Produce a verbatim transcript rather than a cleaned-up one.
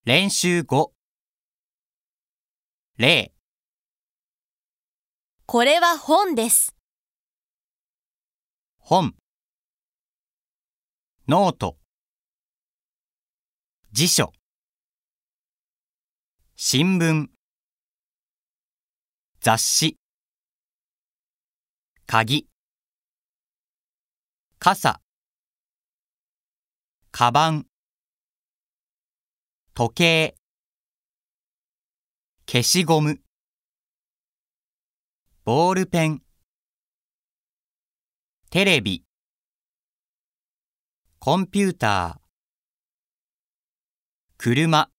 練習ご。例、 これは本です。 本、ノート、辞書、新聞、雑誌、鍵、傘、カバン、時計、消しゴム、ボールペン、テレビ、コンピューター、車、